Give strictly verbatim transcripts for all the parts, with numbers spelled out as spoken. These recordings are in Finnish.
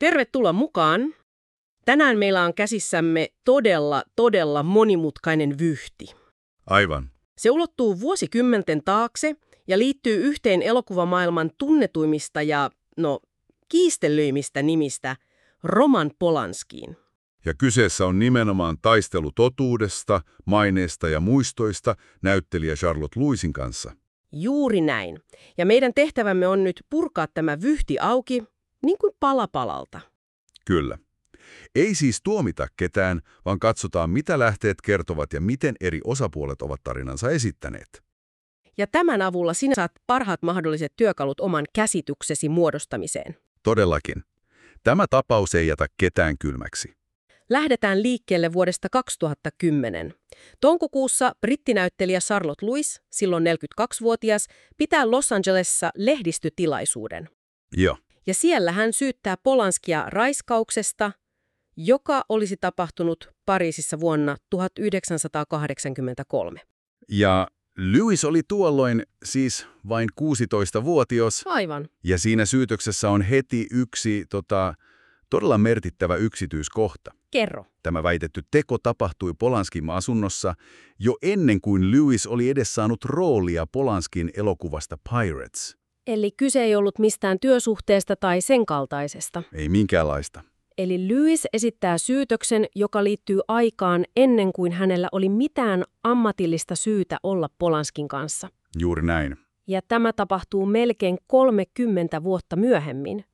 Tervetuloa mukaan. Tänään meillä on käsissämme todella, todella monimutkainen vyyhti. Aivan. Se ulottuu vuosikymmenten taakse ja liittyy yhteen elokuvamaailman tunnetuimmista ja, no, kiistellyimmistä nimistä, Roman Polanskiin. Ja kyseessä on nimenomaan taistelu totuudesta, maineesta ja muistoista näyttelijä Charlotte Lewisin kanssa. Juuri näin. Ja meidän tehtävämme on nyt purkaa tämä vyyhti auki, niin kuin pala palalta. Kyllä. Ei siis tuomita ketään, vaan katsotaan, mitä lähteet kertovat ja miten eri osapuolet ovat tarinansa esittäneet. Ja tämän avulla sinä saat parhaat mahdolliset työkalut oman käsityksesi muodostamiseen. Todellakin. Tämä tapaus ei jätä ketään kylmäksi. Lähdetään liikkeelle vuodesta kaksituhattakymmenen. Toukokuussa brittinäyttelijä Charlotte Lewis, silloin neljäkymmentäkaksivuotias, pitää Los Angelesissa lehdistötilaisuuden. Joo. Ja siellä hän syyttää Polanskia raiskauksesta, joka olisi tapahtunut Pariisissa vuonna tuhatyhdeksänsataakahdeksankymmentäkolme. Ja Lewis oli tuolloin siis vain kuusitoistavuotias. Aivan. Ja siinä syytöksessä on heti yksi tota, todella merkittävä yksityiskohta. Kerro. Tämä väitetty teko tapahtui Polanskin asunnossa jo ennen kuin Lewis oli edes saanut roolia Polanskin elokuvasta Pirates. Eli kyse ei ollut mistään työsuhteesta tai sen kaltaisesta. Ei minkäänlaista. Eli Lewis esittää syytöksen, joka liittyy aikaan ennen kuin hänellä oli mitään ammatillista syytä olla Polanskin kanssa. Juuri näin. Ja tämä tapahtuu melkein kolmekymmentä vuotta myöhemmin.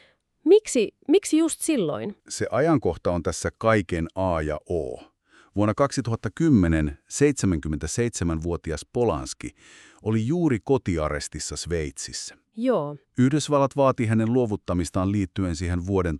Miksi, miksi just silloin? Se ajankohta on tässä kaiken A ja O. Vuonna kaksituhattakymmenen seitsemänkymmentäseitsemänvuotias Polanski oli juuri kotiarestissa Sveitsissä. Joo. Yhdysvallat vaati hänen luovuttamistaan liittyen siihen vuoden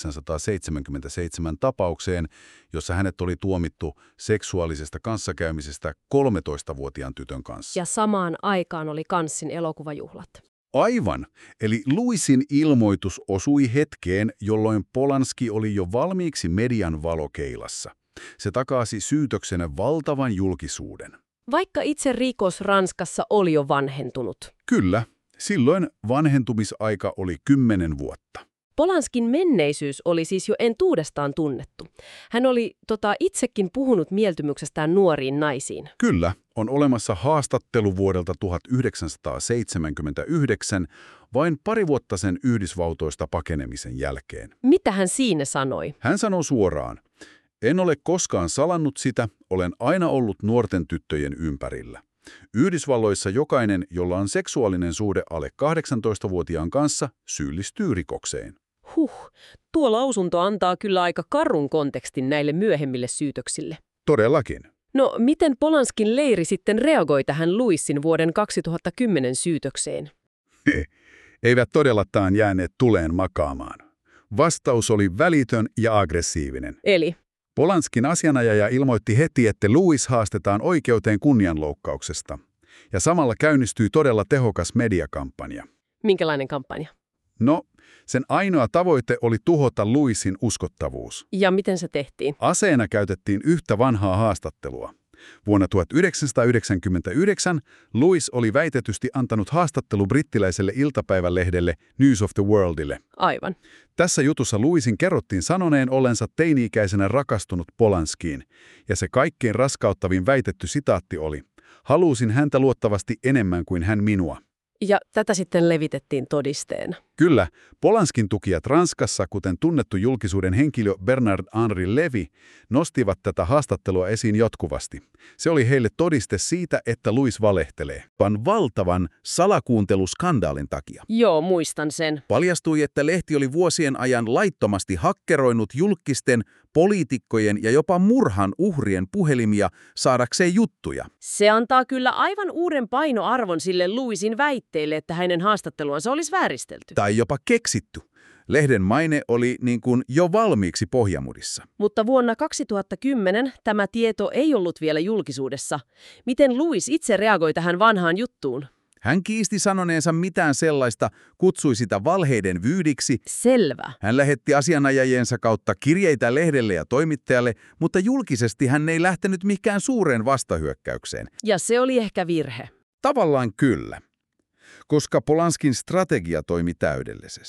tuhatyhdeksänsataaseitsemänkymmentäseitsemän tapaukseen, jossa hänet oli tuomittu seksuaalisesta kanssakäymisestä kolmetoistavuotiaan tytön kanssa. Ja samaan aikaan oli Cannesin elokuvajuhlat. Aivan. Eli Lewisin ilmoitus osui hetkeen, jolloin Polanski oli jo valmiiksi median valokeilassa. Se takasi syytöksenä valtavan julkisuuden. Vaikka itse rikos Ranskassa oli jo vanhentunut. Kyllä. Silloin vanhentumisaika oli kymmenen vuotta. Polanskin menneisyys oli siis jo entuudestaan tunnettu. Hän oli tota, itsekin puhunut mieltymyksestään nuoriin naisiin. Kyllä, on olemassa haastattelu vuodelta tuhatyhdeksänsataaseitsemänkymmentäyhdeksän, vain pari vuotta sen Yhdysvaltoista pakenemisen jälkeen. Mitä hän siinä sanoi? Hän sanoi suoraan, en ole koskaan salannut sitä, olen aina ollut nuorten tyttöjen ympärillä. Yhdysvalloissa jokainen, jolla on seksuaalinen suhde alle kahdeksantoistavuotiaan kanssa, syyllistyy rikokseen. Huh, tuo lausunto antaa kyllä aika karun kontekstin näille myöhemmille syytöksille. Todellakin. No, miten Polanskin leiri sitten reagoi tähän Lewisin vuoden kaksituhattakymmenen syytökseen? He, eivät todellakaan jääneet tuleen makaamaan. Vastaus oli välitön ja aggressiivinen. Eli? Polanskin asianajaja ilmoitti heti, että Lewis haastetaan oikeuteen kunnianloukkauksesta. Ja samalla käynnistyi todella tehokas mediakampanja. Minkälainen kampanja? No, sen ainoa tavoite oli tuhota Lewisin uskottavuus. Ja miten se tehtiin? Aseena käytettiin yhtä vanhaa haastattelua. Vuonna tuhatyhdeksänsataayhdeksänkymmentäyhdeksän Lewis oli väitetysti antanut haastattelu brittiläiselle iltapäivälehdelle News of the Worldille. Aivan. Tässä jutussa Lewisin kerrottiin sanoneen ollensa teini-ikäisenä rakastunut Polanskiin, ja se kaikkein raskauttavin väitetty sitaatti oli, halusin häntä luottavasti enemmän kuin hän minua. Ja tätä sitten levitettiin todisteena. Kyllä, Polanskin tukijat Ranskassa, kuten tunnettu julkisuuden henkilö Bernard-Henri Lévy, nostivat tätä haastattelua esiin jatkuvasti. Se oli heille todiste siitä, että Lewis valehtelee. Van valtavan salakuunteluskandaalin takia. Joo, muistan sen. Paljastui, että lehti oli vuosien ajan laittomasti hakkeroinut julkisten, poliitikkojen ja jopa murhan uhrien puhelimia saadakseen juttuja. Se antaa kyllä aivan uuden painoarvon sille Lewisin väitteelle, että hänen haastatteluansa olisi vääristelty. Tai jopa keksitty. Lehden maine oli niin kuin jo valmiiksi pohjamudissa. Mutta vuonna kaksituhattakymmenen tämä tieto ei ollut vielä julkisuudessa. Miten Lewis itse reagoi tähän vanhaan juttuun? Hän kiisti sanoneensa mitään sellaista, kutsui sitä valheiden vyydiksi. Selvä. Hän lähetti asianajajiensa kautta kirjeitä lehdelle ja toimittajalle, mutta julkisesti hän ei lähtenyt mikään suureen vastahyökkäykseen. Ja se oli ehkä virhe. Tavallaan kyllä, koska Polanskin strategia toimi täydellisesti.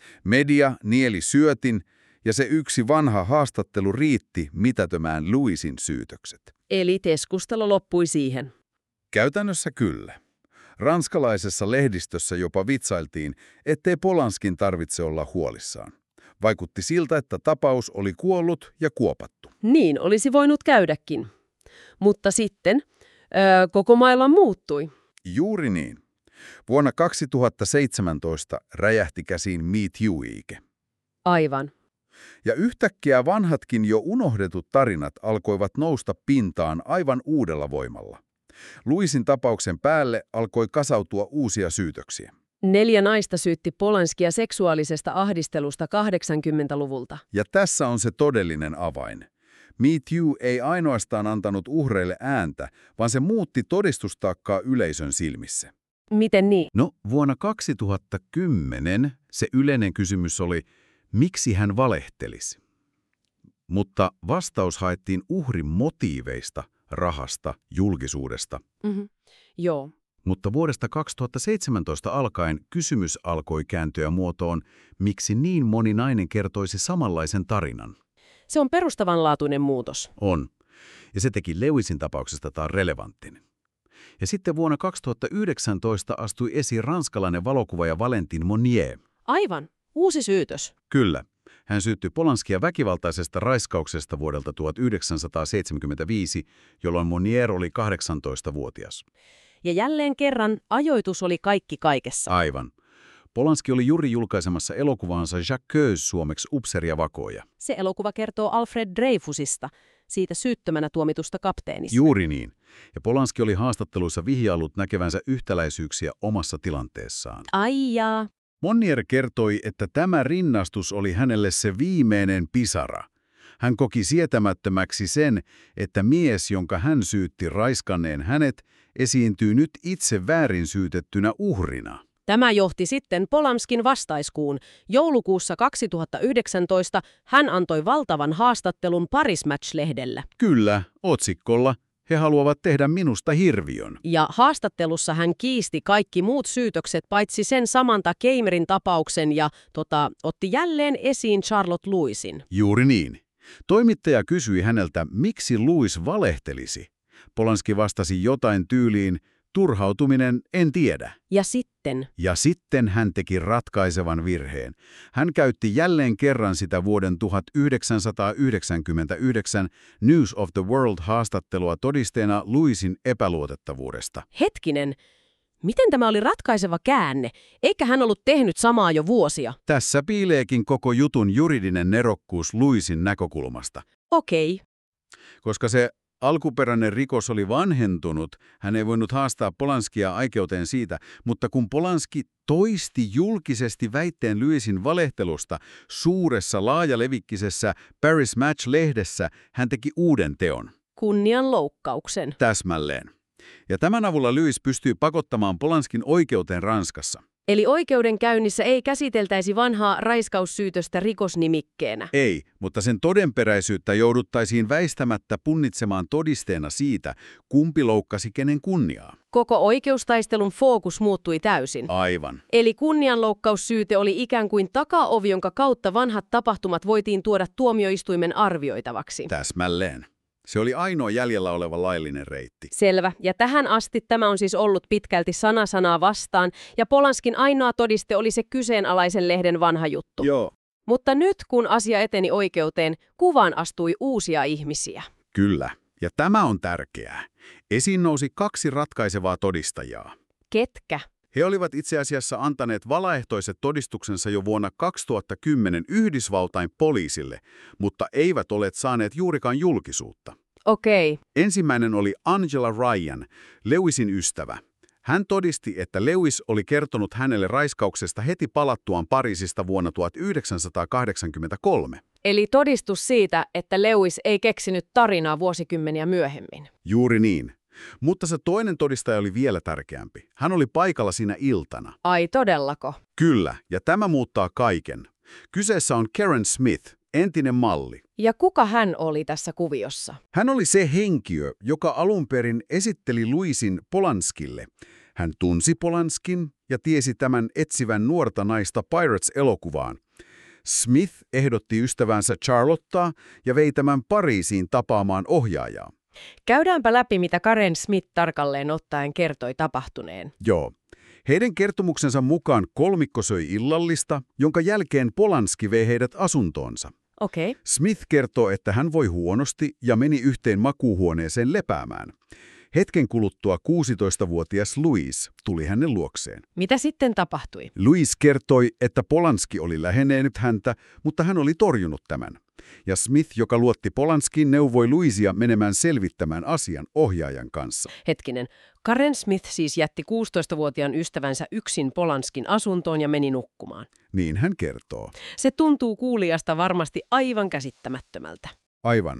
Media nieli syötin, ja se yksi vanha haastattelu riitti mitätömään Lewisin syytökset. Eli keskustelu loppui siihen. Käytännössä kyllä. Ranskalaisessa lehdistössä jopa vitsailtiin, ettei Polanskin tarvitse olla huolissaan. Vaikutti siltä, että tapaus oli kuollut ja kuopattu. Niin olisi voinut käydäkin. Mutta sitten öö, koko maailma muuttui. Juuri niin. Vuonna kaksituhattaseitsemäntoista räjähti käsiin Me Too-liike. Aivan. Ja yhtäkkiä vanhatkin jo unohdetut tarinat alkoivat nousta pintaan aivan uudella voimalla. Lewisin tapauksen päälle alkoi kasautua uusia syytöksiä. Neljä naista syytti Polanskia seksuaalisesta ahdistelusta kahdeksankymmentäluvulta. Ja tässä on se todellinen avain. Me Too ei ainoastaan antanut uhreille ääntä, vaan se muutti todistustaakkaa yleisön silmissä. Miten niin? No, vuonna kaksituhattakymmenen se yleinen kysymys oli, miksi hän valehtelisi. Mutta vastaus haettiin uhrin motiiveista, rahasta, julkisuudesta. Mm-hmm. Joo. Mutta vuodesta kaksituhattaseitsemäntoista alkaen kysymys alkoi kääntyä muotoon, miksi niin moni nainen kertoisi samanlaisen tarinan. Se on perustavanlaatuinen muutos. On. Ja se teki Lewisin tapauksesta taas relevantin. Ja sitten vuonna kaksituhattayhdeksäntoista astui esiin ranskalainen valokuvaaja Valentin Monnier. Aivan. Uusi syytös. Kyllä. Hän syytti Polanskia väkivaltaisesta raiskauksesta vuodelta tuhatyhdeksänsataaseitsemänkymmentäviisi, jolloin Monnier oli kahdeksantoistavuotias. Ja jälleen kerran ajoitus oli kaikki kaikessa. Aivan. Polanski oli juuri julkaisemassa elokuvaansa Jacques suomeksi Upseeri ja vakooja. Se elokuva kertoo Alfred Dreyfusista, siitä syyttömänä tuomitusta kapteenista. Juuri niin. Ja Polanski oli haastatteluissa vihjaillut näkevänsä yhtäläisyyksiä omassa tilanteessaan. Ai jaa. Monnier kertoi, että tämä rinnastus oli hänelle se viimeinen pisara. Hän koki sietämättömäksi sen, että mies, jonka hän syytti raiskanneen hänet, esiintyy nyt itse väärin syytettynä uhrina. Tämä johti sitten Polanskin vastaiskuun. Joulukuussa kaksituhattayhdeksäntoista hän antoi valtavan haastattelun Paris Match-lehdellä. Kyllä, otsikolla he haluavat tehdä minusta hirviön. Ja haastattelussa hän kiisti kaikki muut syytökset paitsi sen samanta Keimerin tapauksen ja tota, otti jälleen esiin Charlotte Lewisin. Juuri niin. Toimittaja kysyi häneltä, miksi Lewis valehtelisi. Polanski vastasi jotain tyyliin, turhautuminen, en tiedä. Ja sitten? Ja sitten hän teki ratkaisevan virheen. Hän käytti jälleen kerran sitä vuoden tuhatyhdeksänsataayhdeksänkymmentäyhdeksän News of the World-haastattelua todisteena Lewisin epäluotettavuudesta. Hetkinen, miten tämä oli ratkaiseva käänne? Eikä hän ollut tehnyt samaa jo vuosia? Tässä piileekin koko jutun juridinen nerokkuus Lewisin näkökulmasta. Okei. Koska se alkuperäinen rikos oli vanhentunut, hän ei voinut haastaa Polanskia aikeuteen siitä, mutta kun Polanski toisti julkisesti väitteen Lewisin valehtelusta suuressa laajalevikkisessä Paris Match-lehdessä, hän teki uuden teon. Kunnianloukkauksen. Täsmälleen. Ja tämän avulla Lewis pystyi pakottamaan Polanskin oikeuteen Ranskassa. Eli oikeudenkäynnissä ei käsiteltäisi vanhaa raiskaussyytöstä rikosnimikkeenä. Ei, mutta sen todenperäisyyttä jouduttaisiin väistämättä punnitsemaan todisteena siitä, kumpi loukkasi kenen kunniaa. Koko oikeustaistelun fookus muuttui täysin. Aivan. Eli kunnianloukkaussyyte oli ikään kuin takaovi, jonka kautta vanhat tapahtumat voitiin tuoda tuomioistuimen arvioitavaksi. Täsmälleen. Se oli ainoa jäljellä oleva laillinen reitti. Selvä. Ja tähän asti tämä on siis ollut pitkälti sana sanaa vastaan, ja Polanskin ainoa todiste oli se kyseenalaisen lehden vanha juttu. Joo. Mutta nyt, kun asia eteni oikeuteen, kuvaan astui uusia ihmisiä. Kyllä. Ja tämä on tärkeää. Esiin nousi kaksi ratkaisevaa todistajaa. Ketkä? He olivat itse asiassa antaneet valaehtoiset todistuksensa jo vuonna kaksituhattakymmenen Yhdysvaltain poliisille, mutta eivät olleet saaneet juurikaan julkisuutta. Okei. Ensimmäinen oli Angela Ryan, Lewisin ystävä. Hän todisti, että Lewis oli kertonut hänelle raiskauksesta heti palattuaan Pariisista vuonna tuhatyhdeksänsataakahdeksankymmentäkolme. Eli todistus siitä, että Lewis ei keksinyt tarinaa vuosikymmeniä myöhemmin. Juuri niin. Mutta se toinen todistaja oli vielä tärkeämpi. Hän oli paikalla siinä iltana. Ai todellako? Kyllä, ja tämä muuttaa kaiken. Kyseessä on Karen Smith, entinen malli. Ja kuka hän oli tässä kuviossa? Hän oli se henkilö, joka alun perin esitteli Lewisin Polanskille. Hän tunsi Polanskin ja tiesi tämän etsivän nuorta naista Pirates-elokuvaan, Smith ehdotti ystävänsä Charlottea ja vei tämän Pariisiin tapaamaan ohjaajaa. Käydäänpä läpi, mitä Karen Smith tarkalleen ottaen kertoi tapahtuneen. Joo. Heidän kertomuksensa mukaan kolmikko söi illallista, jonka jälkeen Polanski vei heidät asuntoonsa. Okei. Okay. Smith kertoo, että hän voi huonosti ja meni yhteen makuuhuoneeseen lepäämään. Hetken kuluttua kuusitoistavuotias Louise tuli hänen luokseen. Mitä sitten tapahtui? Louise kertoi, että Polanski oli lähennenyt häntä, mutta hän oli torjunut tämän. Ja Smith, joka luotti Polanskiin, neuvoi Louisea menemään selvittämään asian ohjaajan kanssa. Hetkinen. Karen Smith siis jätti kuusitoistavuotiaan ystävänsä yksin Polanskin asuntoon ja meni nukkumaan. Niin hän kertoo. Se tuntuu kuulijasta varmasti aivan käsittämättömältä. Aivan.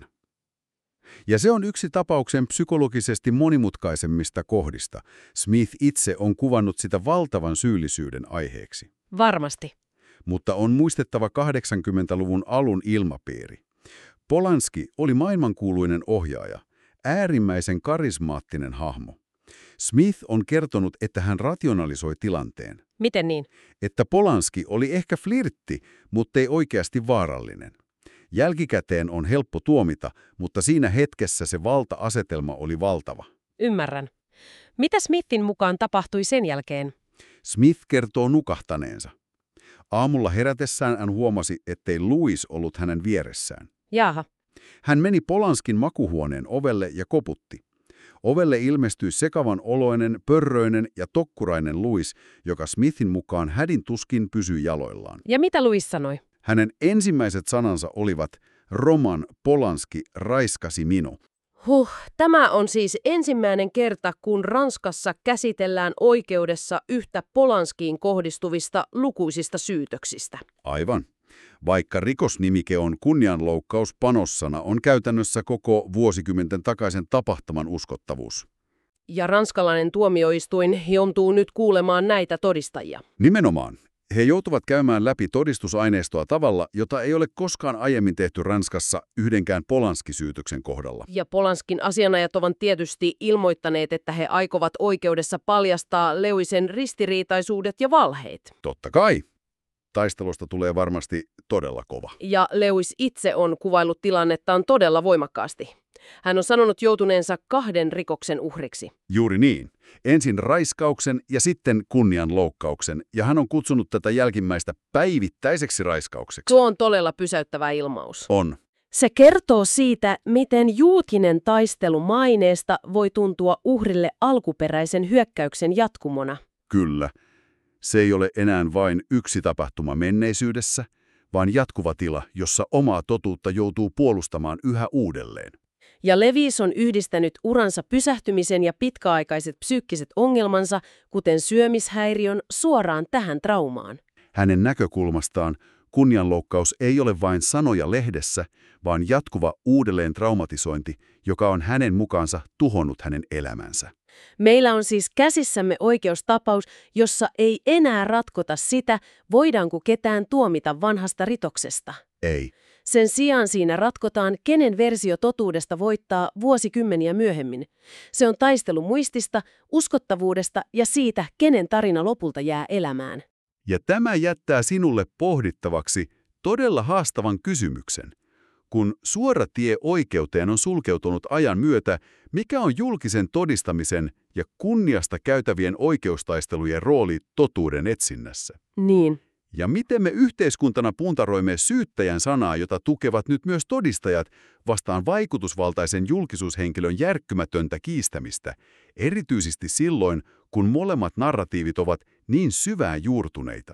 Ja se on yksi tapauksen psykologisesti monimutkaisemmista kohdista. Smith itse on kuvannut sitä valtavan syyllisyyden aiheeksi. Varmasti. Mutta on muistettava kahdeksankymmentäluvun alun ilmapiiri. Polanski oli maailmankuuluinen ohjaaja, äärimmäisen karismaattinen hahmo. Smith on kertonut, että hän rationalisoi tilanteen. Miten niin? Että Polanski oli ehkä flirtti, mutta ei oikeasti vaarallinen. Jälkikäteen on helppo tuomita, mutta siinä hetkessä se valta-asetelma oli valtava. Ymmärrän. Mitä Smithin mukaan tapahtui sen jälkeen? Smith kertoo nukahtaneensa. Aamulla herätessään hän huomasi, ettei Louise ollut hänen vieressään. Jaaha. Hän meni Polanskin makuhuoneen ovelle ja koputti. Ovelle ilmestyi sekavan oloinen, pörröinen ja tokkurainen Louise, joka Smithin mukaan hädin tuskin pysyi jaloillaan. Ja mitä Louise sanoi? Hänen ensimmäiset sanansa olivat, Roman Polanski raiskasi minut. Huh, tämä on siis ensimmäinen kerta, kun Ranskassa käsitellään oikeudessa yhtä Polanskiin kohdistuvista lukuisista syytöksistä. Aivan. Vaikka rikosnimike on kunnianloukkaus panossana, on käytännössä koko vuosikymmenten takaisen tapahtuman uskottavuus. Ja ranskalainen tuomioistuin joutuu nyt kuulemaan näitä todistajia. Nimenomaan. He joutuvat käymään läpi todistusaineistoa tavalla, jota ei ole koskaan aiemmin tehty Ranskassa yhdenkään Polanski-syytöksen kohdalla. Ja Polanskin asianajat ovat tietysti ilmoittaneet, että he aikovat oikeudessa paljastaa Lewisen ristiriitaisuudet ja valheet. Totta kai. Taistelusta tulee varmasti todella kova. Ja Lewis itse on kuvaillut tilannettaan todella voimakkaasti. Hän on sanonut joutuneensa kahden rikoksen uhriksi. Juuri niin. Ensin raiskauksen ja sitten kunnianloukkauksen, ja hän on kutsunut tätä jälkimmäistä päivittäiseksi raiskaukseksi. Tuo on todella pysäyttävä ilmaus. On. Se kertoo siitä, miten julkinen taistelu maineesta voi tuntua uhrille alkuperäisen hyökkäyksen jatkumona. Kyllä. Se ei ole enää vain yksi tapahtuma menneisyydessä, vaan jatkuva tila, jossa omaa totuutta joutuu puolustamaan yhä uudelleen. Ja Lewis on yhdistänyt uransa pysähtymisen ja pitkäaikaiset psyykkiset ongelmansa, kuten syömishäiriön, suoraan tähän traumaan. Hänen näkökulmastaan kunnianloukkaus ei ole vain sanoja lehdessä, vaan jatkuva uudelleen traumatisointi, joka on hänen mukaansa tuhonnut hänen elämänsä. Meillä on siis käsissämme oikeustapaus, jossa ei enää ratkota sitä, voidaanko ketään tuomita vanhasta ritoksesta. Ei. Sen sijaan siinä ratkotaan, kenen versio totuudesta voittaa vuosikymmeniä myöhemmin. Se on taistelu muistista, uskottavuudesta ja siitä, kenen tarina lopulta jää elämään. Ja tämä jättää sinulle pohdittavaksi todella haastavan kysymyksen. Kun suora tie oikeuteen on sulkeutunut ajan myötä, mikä on julkisen todistamisen ja kunniasta käytävien oikeustaistelujen rooli totuuden etsinnässä? Niin. Ja miten me yhteiskuntana puntaroimme syyttäjän sanaa, jota tukevat nyt myös todistajat, vastaan vaikutusvaltaisen julkisuushenkilön järkkymätöntä kiistämistä, erityisesti silloin, kun molemmat narratiivit ovat niin syvään juurtuneita?